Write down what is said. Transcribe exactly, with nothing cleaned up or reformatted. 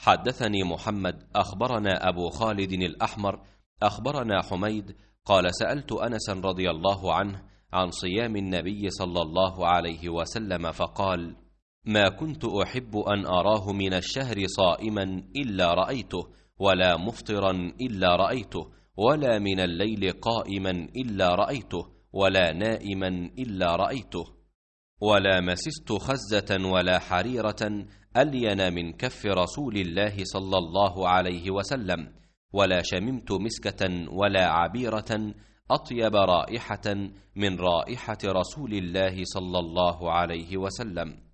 حدثني محمد أخبرنا أبو خالد الأحمر أخبرنا حميد قال سألت أنسا رضي الله عنه عن صيام النبي صلى الله عليه وسلم فقال: ما كنت أحب أن أراه من الشهر صائما إلا رأيته، ولا مفطرا إلا رأيته، ولا من الليل قائما إلا رأيته، ولا نائما إلا رأيته، ولا مسست خزة ولا حريرة ألين من كف رسول الله صلى الله عليه وسلم، ولا شممت مسكة ولا عبيرة أطيب رائحة من رائحة رسول الله صلى الله عليه وسلم.